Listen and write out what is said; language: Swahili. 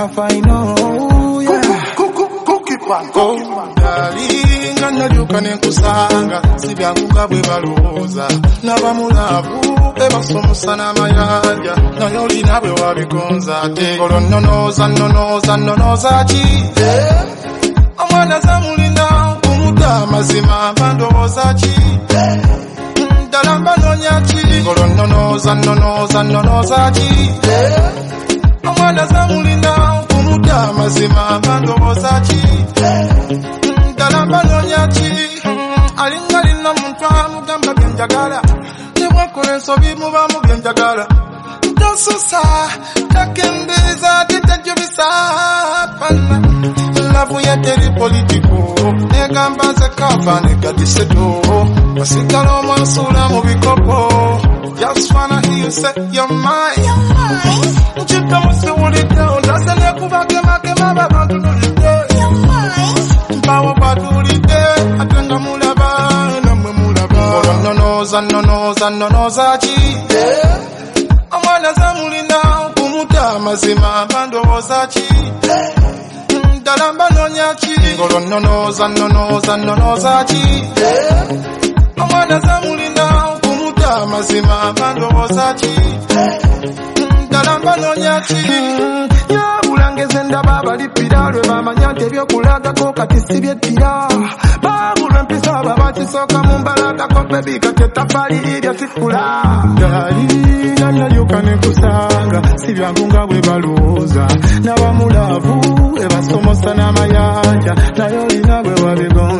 know, yeah. Cookie pan. Dalinga nalyoka nenkusanga sibyanguka bwe balowooza n'abamulavu bebasomusa n'amayanja naye olina bwe wabigonza ate olononooza ki omwana zamulina kumuta amazima bandowooza ki ddala mbanoonya ki olononooza ki omwana zamulina kumuta amazima bandowooza ki Dalambanonya chi alingalina muntu amugamba byenjagala nebwakola ensobi muba mu byenjagala tosusa takembeza tetajubisa pana lavu ya teri politiko negamba nze kava negadisedo wasigala omwansula mu bikopo just wanna hear you say you're mine nkitamusiwulidde ondase nekubakema babantu nulidde Bawa patulide atenga mulaba namwe mulaba nonoza chi omwana zamulina kumuta amazima bandowooza ki ddala mbanoonya ki nonoza chi omwana zamulina kumuta amazima bandowooza ki ddala mbanoonya ki Bulangeze ndaba abalipira lwe bamanya nti ebyokulagako kati si byeddira baabulwa empisa babakisooka mu mbalagako bebi kati ettaffaali lirya tikula dalina nalyoka nenkusanga si byangu nga bwe balowooza n'abamulaavu ebasomosa n'amayanja naye olina bwe wabigonza